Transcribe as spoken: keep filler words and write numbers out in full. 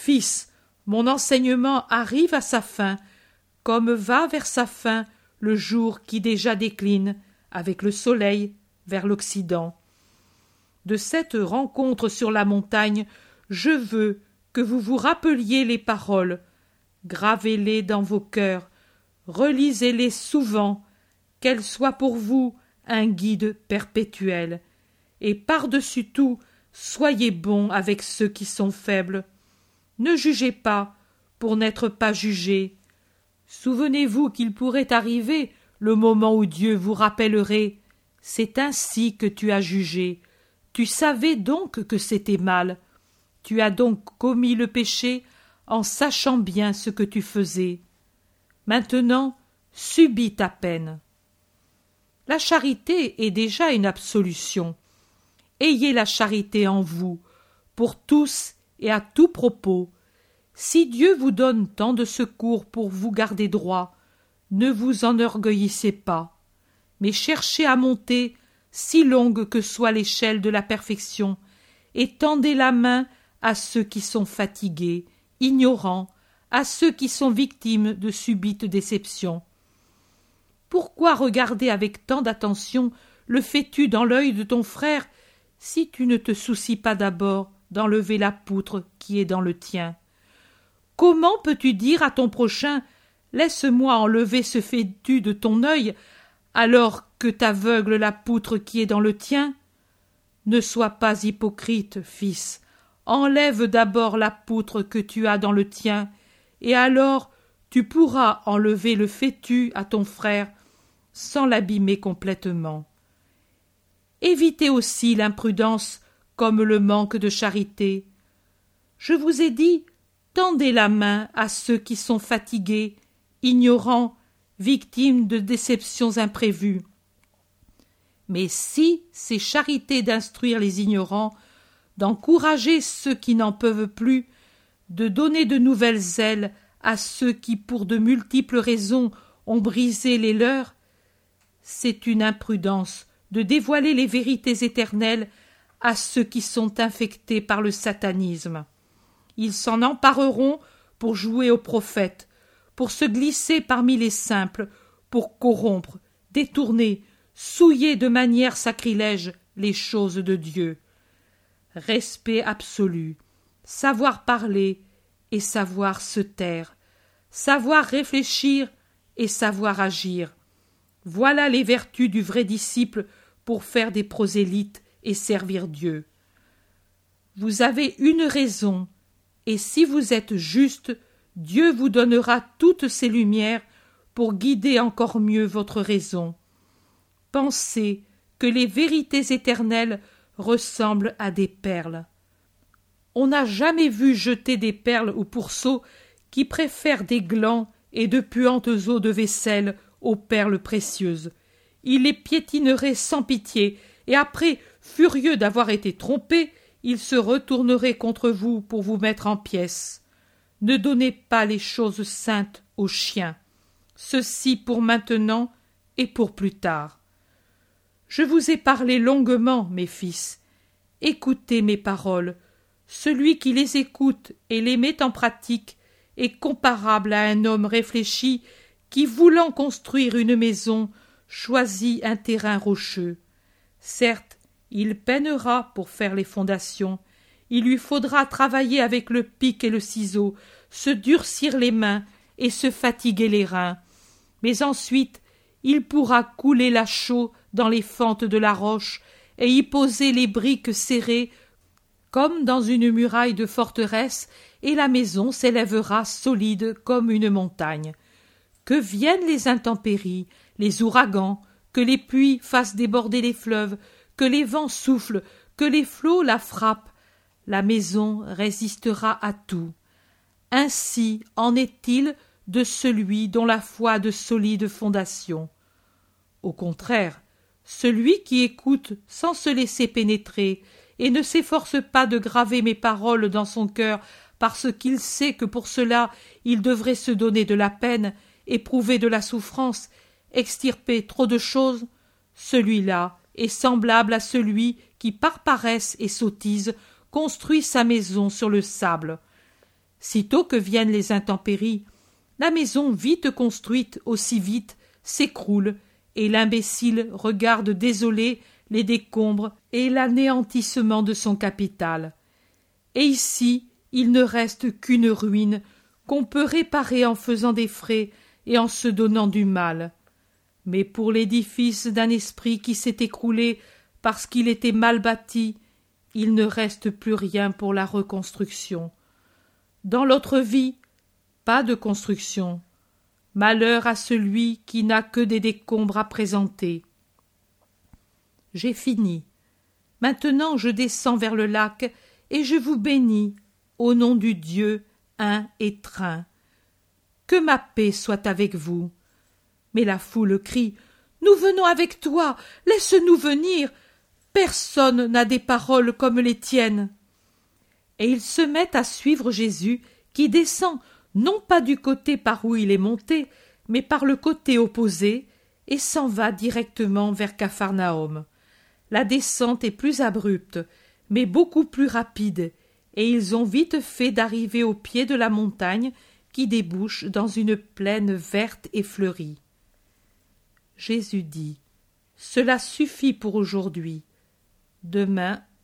Fils, mon enseignement arrive à sa fin, comme va vers sa fin le jour qui déjà décline, avec le soleil, vers l'Occident. De cette rencontre sur la montagne, je veux que vous vous rappeliez les paroles, gravez-les dans vos cœurs, relisez-les souvent, qu'elles soient pour vous un guide perpétuel. Et par-dessus tout, soyez bons avec ceux qui sont faibles. Ne jugez pas pour n'être pas jugés. Souvenez-vous qu'il pourrait arriver le moment où Dieu vous rappellerait « C'est ainsi que tu as jugé. Tu savais donc que c'était mal. Tu as donc commis le péché en sachant bien ce que tu faisais. Maintenant, subis ta peine. » La charité est déjà une absolution. Ayez la charité en vous, pour tous et à tout propos. Si Dieu vous donne tant de secours pour vous garder droit, ne vous enorgueillissez pas, mais cherchez à monter, si longue que soit l'échelle de la perfection, et tendez la main à ceux qui sont fatigués, ignorants, à ceux qui sont victimes de subites déceptions. Pourquoi regarder avec tant d'attention le fétu dans l'œil de ton frère, si tu ne te soucies pas d'abord d'enlever la poutre qui est dans le tien? Comment peux-tu dire à ton prochain « Laisse-moi enlever ce fétu de ton œil » alors que t'aveugle la poutre qui est dans le tien? Ne sois pas hypocrite, fils. Enlève d'abord la poutre que tu as dans le tien, et alors tu pourras enlever le fétu à ton frère sans l'abîmer complètement. Évitez aussi l'imprudence comme le manque de charité. Je vous ai dit, tendez la main à ceux qui sont fatigués, ignorants, victimes de déceptions imprévues. Mais si c'est charité d'instruire les ignorants, d'encourager ceux qui n'en peuvent plus, de donner de nouvelles ailes à ceux qui, pour de multiples raisons, ont brisé les leurs, c'est une imprudence de dévoiler les vérités éternelles à ceux qui sont infectés par le satanisme. Ils s'en empareront pour jouer aux prophètes, pour se glisser parmi les simples, pour corrompre, détourner, souiller de manière sacrilège les choses de Dieu. Respect absolu, savoir parler et savoir se taire, savoir réfléchir et savoir agir. Voilà les vertus du vrai disciple pour faire des prosélytes et servir Dieu. Vous avez une raison, et si vous êtes juste, Dieu vous donnera toutes ces lumières pour guider encore mieux votre raison. Pensez que les vérités éternelles ressemblent à des perles. On n'a jamais vu jeter des perles au pourceau qui préfèrent des glands et de puantes eaux de vaisselle aux perles précieuses. Il les piétinerait sans pitié, et après, furieux d'avoir été trompé, il se retournerait contre vous pour vous mettre en pièces. Ne donnez pas les choses saintes aux chiens. Ceci pour maintenant et pour plus tard. Je vous ai parlé longuement, mes fils. Écoutez mes paroles. Celui qui les écoute et les met en pratique est comparable à un homme réfléchi qui, voulant construire une maison, choisit un terrain rocheux. Certes, il peinera pour faire les fondations. Il lui faudra travailler avec le pic et le ciseau, se durcir les mains et se fatiguer les reins. Mais ensuite, il pourra couler la chaux dans les fentes de la roche et y poser les briques serrées comme dans une muraille de forteresse, et la maison s'élèvera solide comme une montagne. Que viennent les intempéries, les ouragans, que les pluies fassent déborder les fleuves, que les vents soufflent, que les flots la frappent, la maison résistera à tout. Ainsi en est-il de celui dont la foi a de solides fondations. Au contraire, celui qui écoute sans se laisser pénétrer et ne s'efforce pas de graver mes paroles dans son cœur parce qu'il sait que pour cela il devrait se donner de la peine, éprouver de la souffrance, extirper trop de choses, celui-là est semblable à celui qui, par paresse et sottise, construit sa maison sur le sable. Sitôt que viennent les intempéries, la maison vite construite aussi vite s'écroule, et l'imbécile regarde désolé les décombres et l'anéantissement de son capital. Et ici, il ne reste qu'une ruine qu'on peut réparer en faisant des frais et en se donnant du mal. Mais pour l'édifice d'un esprit qui s'est écroulé parce qu'il était mal bâti, il ne reste plus rien pour la reconstruction. Dans l'autre vie, pas de construction. Malheur à celui qui n'a que des décombres à présenter. J'ai fini. Maintenant je descends vers le lac et je vous bénis, au nom du Dieu un et trin. Que ma paix soit avec vous. Mais la foule crie « Nous venons avec toi, laisse-nous venir. Personne n'a des paroles comme les tiennes. » Et ils se mettent à suivre Jésus qui descend non pas du côté par où il est monté, mais par le côté opposé, et s'en va directement vers Capharnaüm. La descente est plus abrupte, mais beaucoup plus rapide, et ils ont vite fait d'arriver au pied de la montagne qui débouche dans une plaine verte et fleurie. Jésus dit « Cela suffit pour aujourd'hui. Demain,